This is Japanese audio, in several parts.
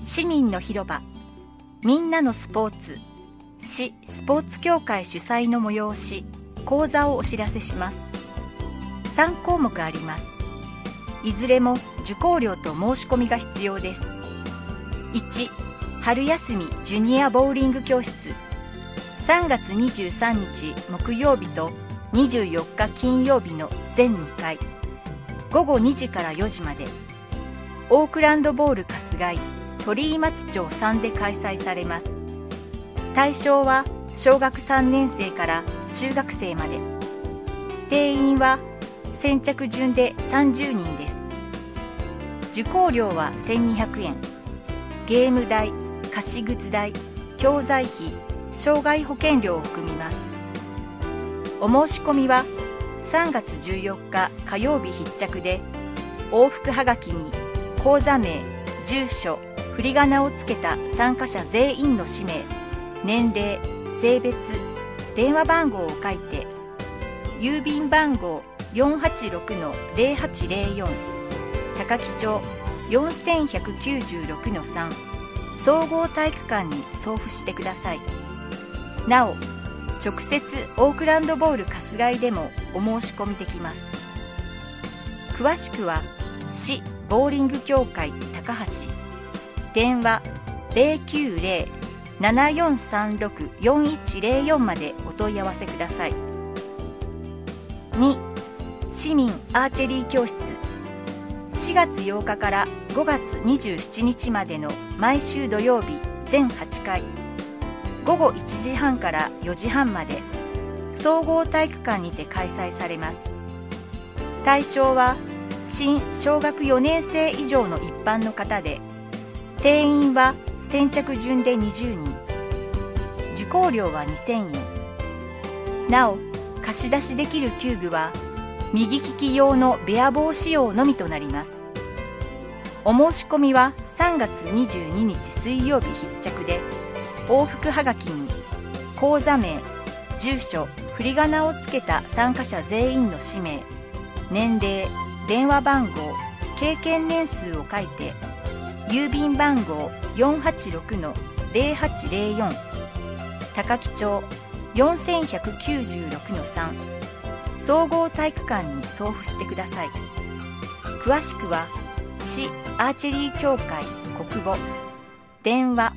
市民の広場みんなのスポーツ市スポーツ協会主催の催し講座をお知らせします。3項目あります。いずれも受講料と申し込みが必要です。1、春休みジュニアボウリング教室3月23日木曜日と24日金曜日の全2回午後2時から4時までオークランドボール春日井鳥居松町3で開催されます。対象は小学3年生から中学生まで。定員は先着順で30人です。受講料は1200円。ゲーム代、貸し靴代、教材費、障害保険料を含みます。お申し込みは3月14日火曜日必着で、往復はがきに口座名、住所、振り仮名をつけた参加者全員の氏名、年齢、性別、電話番号を書いて、郵便番号 486-0804 高木町 4196-3 総合体育館に送付してください。なお、直接オークランドボール春日井でもお申し込みできます。詳しくは市ボーリング協会高橋電話 090-7436-4104 までお問い合わせください。2、市民アーチェリー教室4月8日から5月27日までの毎週土曜日全8回午後1時半から4時半まで総合体育館にて開催されます。対象は新小学4年生以上の一般の方で、定員は先着順で20人。受講料は2000円。なお、貸し出しできる球具は右利き用のベアボー仕様のみとなります。お申し込みは3月22日水曜日必着で、往復はがきに口座名、住所、振り仮名をつけた参加者全員の氏名、年齢、電話番号、経験年数を書いて、郵便番号 486-0804 高木町 4196-3 総合体育館に送付してください。詳しくは市アーチェリー協会国母電話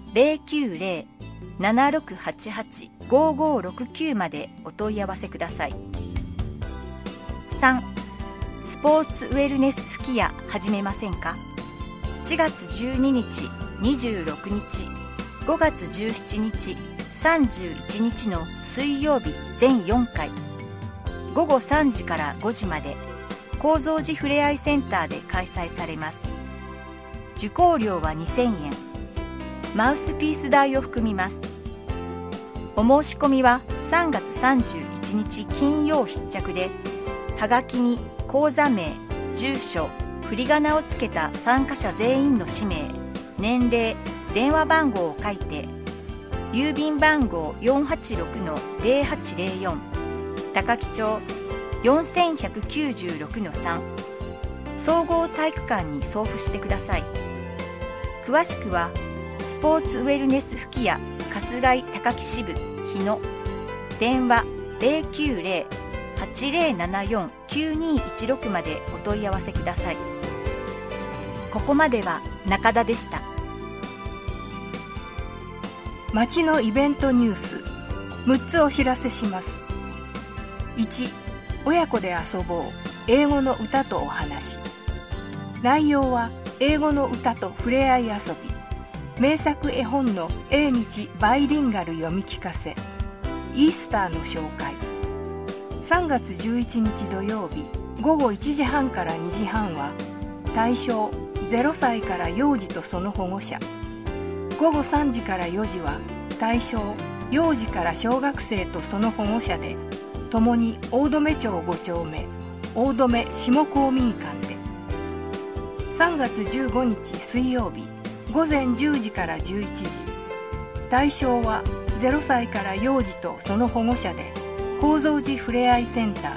090-7688-5569 までお問い合わせください。3、スポーツウェルネス吹き矢始めませんか。4月12日、26日、5月17日、31日の水曜日全4回午後3時から5時まで高蔵寺ふれあいセンターで開催されます。受講料は2000円。マウスピース代を含みます。お申し込みは3月31日金曜必着で、はがきに口座名、住所、振り仮名をつけた参加者全員の氏名、年齢、電話番号を書いて、郵便番号 486-0804 高木町 4196-3 総合体育館に送付してください。詳しくはスポーツウェルネス吹き矢春日井高木支部日野電話 090-8074-9216 までお問い合わせください。ここまでは中田でした。 町のイベントニュース6つお知らせします。1、親子で遊ぼう英語の歌とお話。内容は英語の歌と触れ合い遊び、名作絵本の英日バイリンガル読み聞かせ、イースターの紹介。3月11日土曜日午後1時半から2時半は対象0歳から幼児とその保護者。午後3時から4時は対象幼児から小学生とその保護者で、ともに大留町5丁目大留下公民館で。3月15日水曜日午前10時から11時、対象は0歳から幼児とその保護者で、高蔵寺ふれあいセンター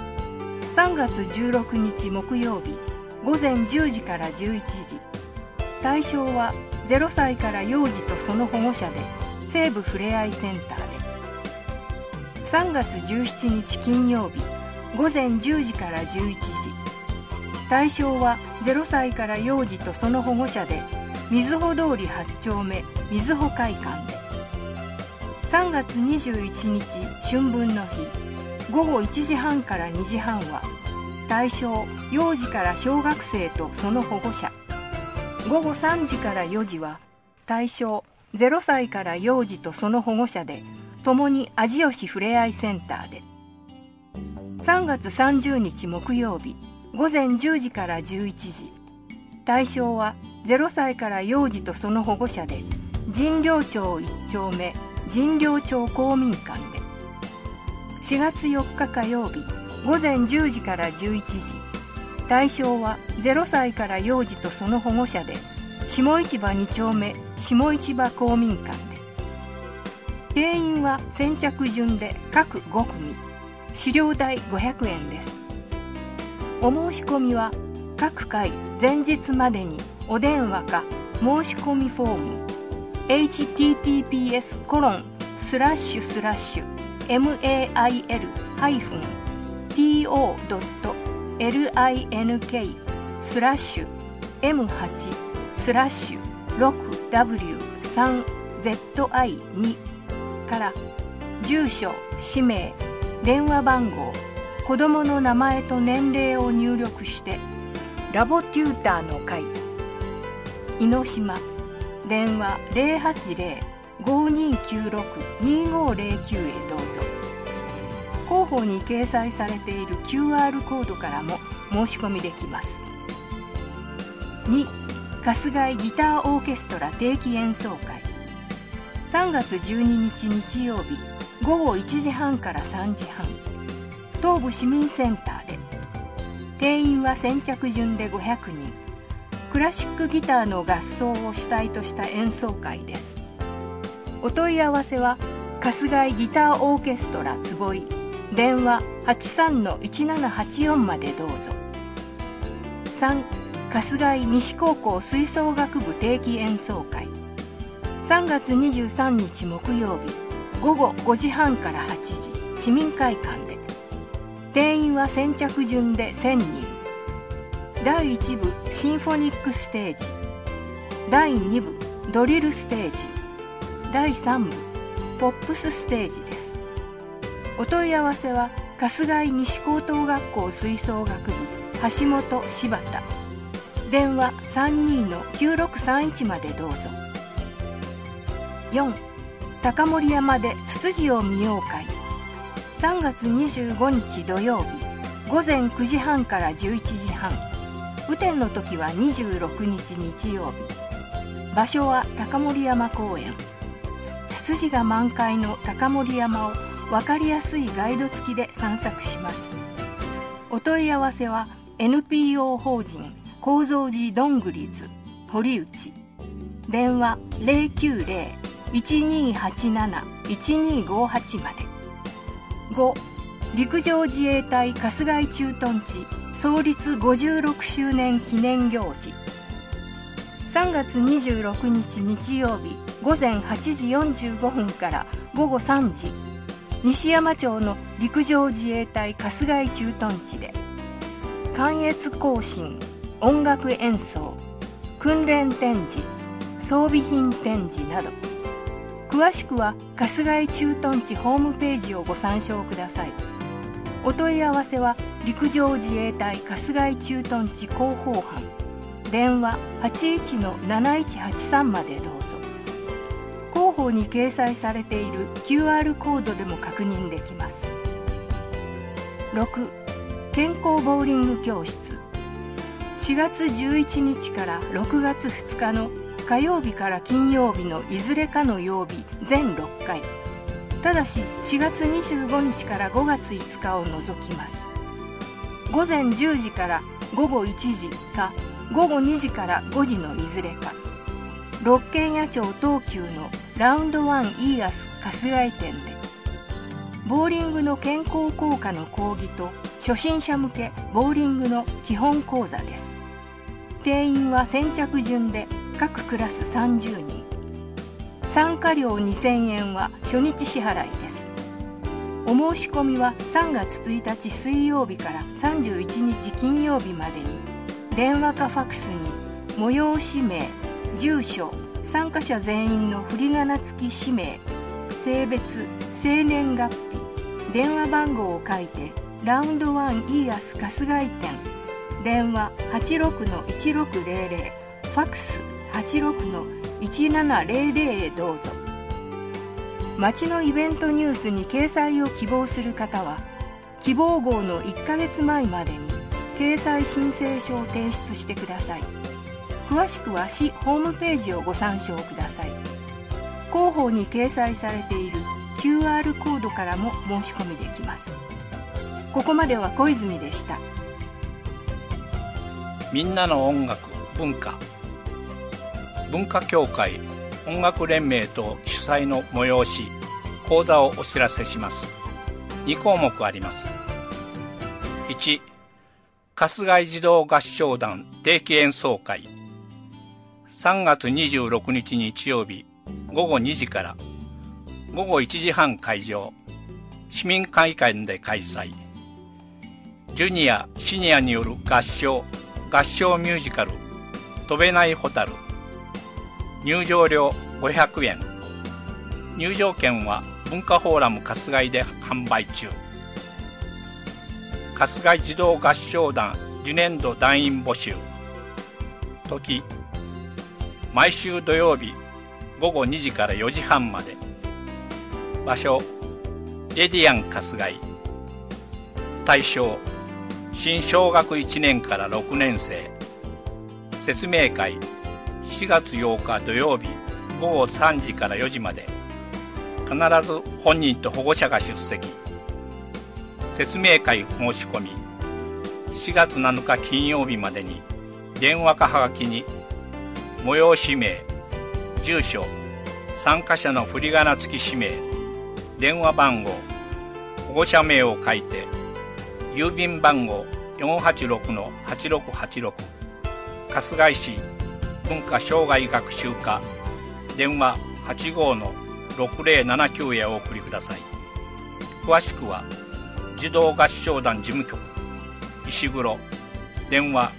で。3月16日木曜日午前10時から11時、 対象は0歳から幼児とその保護者で西部ふれあいセンターで。3月17日金曜日午前10時から11時、対象は0歳から幼児とその保護者で瑞穂通り8丁目瑞穂会館で。3月21日春分の日午後1時半から2時半は対象幼児から小学生とその保護者。午後3時から4時は対象0歳から幼児とその保護者でともに味吉ふれあいセンターで。3月30日木曜日午前10時から11時、対象は0歳から幼児とその保護者で神領町1丁目神領町公民館で。4月4日火曜日午前10時から11時、対象は0歳から幼児とその保護者で下市場2丁目下市場公民館で。定員は先着順で各5組、資料代500円です。お申し込みは各回前日までにお電話か申し込みフォーム https://mail-to.link/6w3zi2から住所、氏名、電話番号、子どもの名前と年齢を入力してラボテューターの会井の島電話 080-5296-2509 へどうぞ。広報に掲載されている QR コードからも申し込みできます。2. 春日井ギターオーケストラ定期演奏会3月12日日曜日午後1時半から3時半、東部市民センターで。定員は先着順で500人、クラシックギターの合奏を主体とした演奏会です。お問い合わせは春日井ギターオーケストラ坪井電話 83-1784 までどうぞ。3. 春日井西高校吹奏楽部定期演奏会3月23日木曜日午後5時半から8時、市民会館で。定員は先着順で1000人。第1部シンフォニックステージ、第2部ドリルステージ、第3部ポップスステージです。お問い合わせは春日井西高等学校吹奏楽部橋本柴田電話 32-9631 までどうぞ。4. 高森山でツツジを見よう会3月25日土曜日午前9時半から11時半、雨天の時は26日日曜日。場所は高森山公園。ツツジが満開の高森山を分かりやすいガイド付きで散策します。お問い合わせは NPO 法人高蔵寺どんぐりず堀内電話 090-1287-1258 まで。5. 陸上自衛隊春日井駐屯地創立56周年記念行事3月26日日曜日午前8時45分から午後3時、西山町の陸上自衛隊春日井駐屯地で観閲行進、音楽演奏、訓練展示、装備品展示など、詳しくは春日井駐屯地ホームページをご参照ください。お問い合わせは陸上自衛隊春日井駐屯地広報班電話 81-7183 までどうぞ。広報に掲載されている QR コードでも確認できます。6. 健康ボーリング教室4月11日から6月2日の火曜日から金曜日のいずれかの曜日全6回、ただし4月25日から5月5日を除きます。午前10時から午後1時か午後2時から5時のいずれか、六軒野町東急のラウンドワンイーアス春日井店でボーリングの健康効果の講義と初心者向けボーリングの基本講座です。定員は先着順で各クラス30人。参加料2000円は初日支払いです。お申し込みは3月1日水曜日から31日金曜日までに、電話かファクスに催し名、住所、参加者全員の振り仮名付き氏名、性別、生年月日、電話番号を書いて、ラウンド1イーアス春日井店、電話 86-1600、ファクス 86-1700 へどうぞ。町のイベントニュースに掲載を希望する方は、希望号の1ヶ月前までに掲載申請書を提出してください。詳しくは市ホームページをご参照ください。広報に掲載されている QR コードからも申し込みできます。ここまでは小泉でした。 みんなの音楽文化協会音楽連盟と主催の催し講座をお知らせします。2項目あります。1、春日井児童合唱団定期演奏会、3月26日日曜日午後2時から午後1時半会場、市民会館で開催。ジュニア・シニアによる合唱ミュージカル飛べないホタル、入場料500円。入場券は文化フォーラム春日井で販売中。春日井児童合唱団次年度団員募集。時、毎週土曜日午後2時から4時半まで。場所、レディアン春日井。対象、新小学1年から6年生。説明会、4月8日土曜日午後3時から4時まで。必ず本人と保護者が出席。説明会申し込み、4月7日金曜日までに電話かはがきに催し名、住所、参加者の振り仮名付き氏名、電話番号、保護者名を書いて、郵便番号 486-8686 春日井市文化障害学習課、電話 85-6079 へお送りください。詳しくは児童合唱団事務局石黒、電話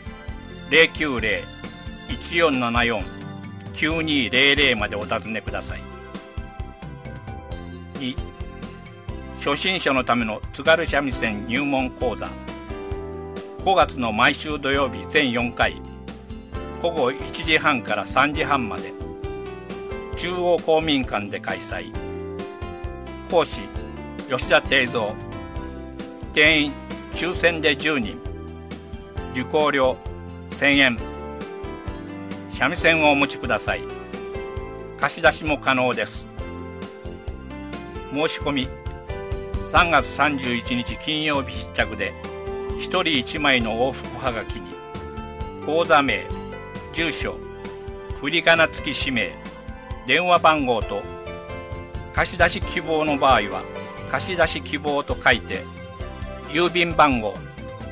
090-1474-9200 までお尋ねください。2、初心者のための津軽三味線入門講座、5月の毎週土曜日全4回、午後1時半から3時半まで中央公民館で開催。講師、吉田定蔵。定員抽選で10人。受講料1000円。三味線をお持ちください。貸し出しも可能です。申し込み、3月31日金曜日必着で、1人1枚の往復はがきに講座名、住所、振り仮名付き氏名、電話番号と、貸し出し希望の場合は貸し出し希望と書いて、郵便番号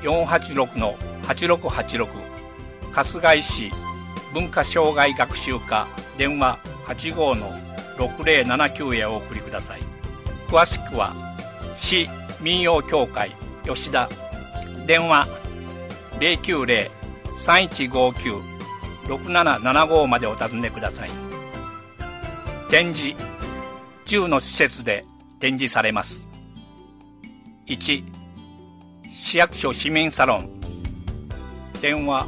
486-8686 春日井市文化障害学習課、電話 85-6079 へお送りください。詳しくは市民謡協会吉田、電話 090-3159-6775 までお尋ねください。展示、10の施設で展示されます。1、市役所市民サロン、電話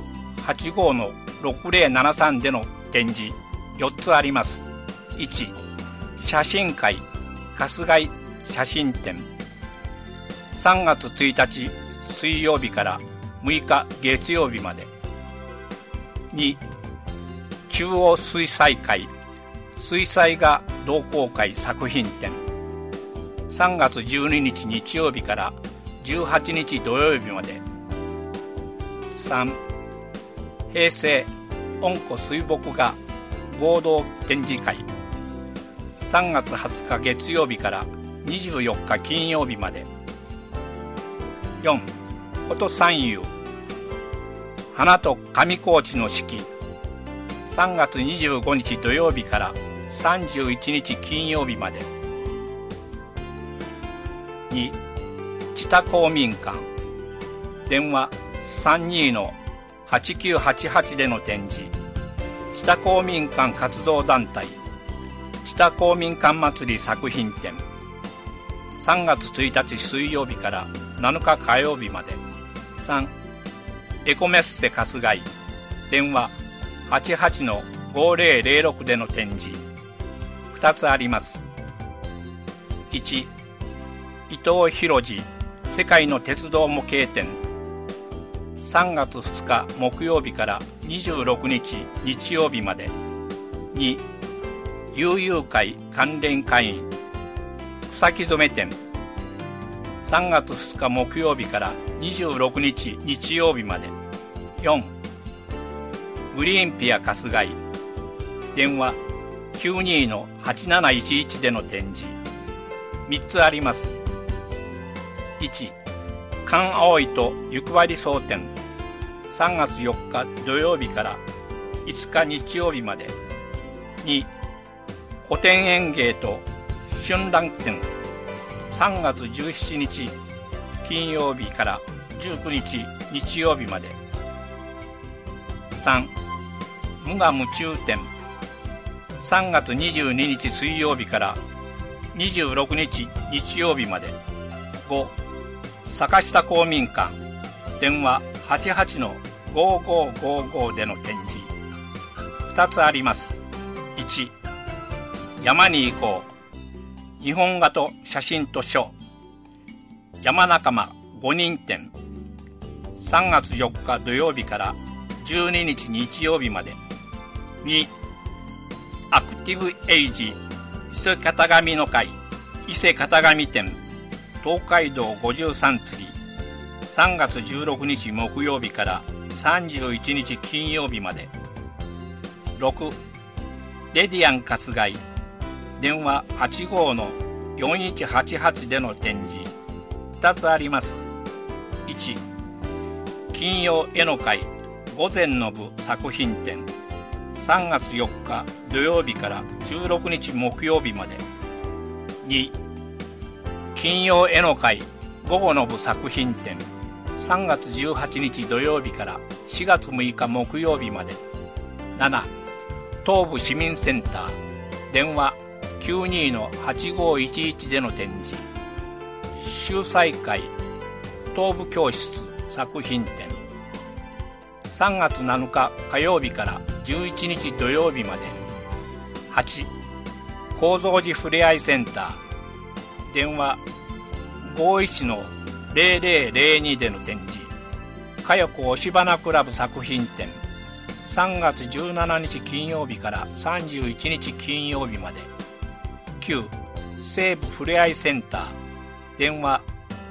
85-6073 での展示4つあります。1、写真会春日井写真展、3月1日水曜日から6日月曜日まで。2、中央水彩会水彩画同好会作品展、3月12日日曜日から18日土曜日まで。3、平成温湖水墨画合同展示会、3月20日月曜日から24日金曜日まで。4、こと三遊花と上高地の四季、 3月25日土曜日から31日金曜日まで。2、知多公民館。電話 32-8988 での展示。知多公民館活動団体知多公民館祭り作品展。3月1日水曜日から7日火曜日まで。3、エコメッセ春日井。電話 88-5006 での展示。2つあります。1、伊藤博次世界の鉄道模型展。3月2日木曜日から26日日曜日まで。2、悠々会関連会員草木染め展。3月2日木曜日から26日日曜日まで。4、グリーンピア春日井。電話 92-8711 での展示。3つあります。1、関葵と雪割総展。3月4日土曜日から5日日曜日まで。2、古典園芸と春蘭展。3月17日金曜日から19日日曜日まで。3、無我夢中展。3月22日水曜日から26日日曜日まで。5、坂下公民館。電話 88-5555 での展示。2つあります。1、山に行こう。日本画と写真と書。山仲間5人展。3月4日土曜日から12日日曜日まで。2、アクティブエイジ伊勢型紙の会伊勢型紙展。東海道53次。3月16日木曜日から31日金曜日まで。6、レディアン春日井。電話 85-4188 での展示。2つあります。1、金曜絵の会午前の部作品展。3月4日土曜日から16日木曜日まで。2、金曜絵の会午後の部作品展。3月18日土曜日から4月6日木曜日まで。7、東部市民センター。電話 92-8511 での展示。秀才会東部教室作品展。3月7日火曜日から11日土曜日まで。8、高蔵寺ふれあいセンター。電話 51-0002 での展示。かよこ押し花クラブ作品展。3月17日金曜日から31日金曜日まで。9、西部ふれあいセンター。電話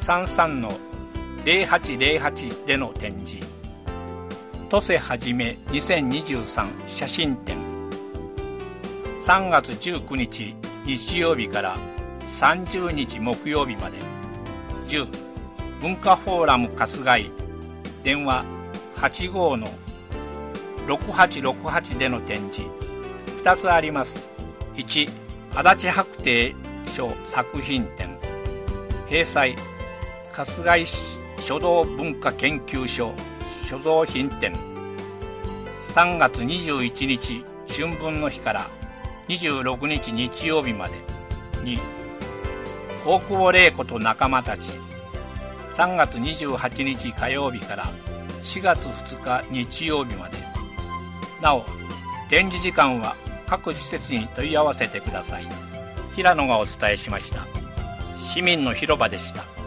33-0808 での展示。とせはじめ2023写真展。3月19日日曜日から30日木曜日まで。10、文化フォーラム春日井。電話 85-6868 での展示。2つあります。1、足立白庭書作品展。閉載春日井書道文化研究所所蔵品展。3月21日春分の日から26日日曜日まで。2、大久保玲子と仲間たち。3月28日火曜日から4月2日日曜日まで。なお、展示時間は各施設に問い合わせてください。平野がお伝えしました。市民の広場でした。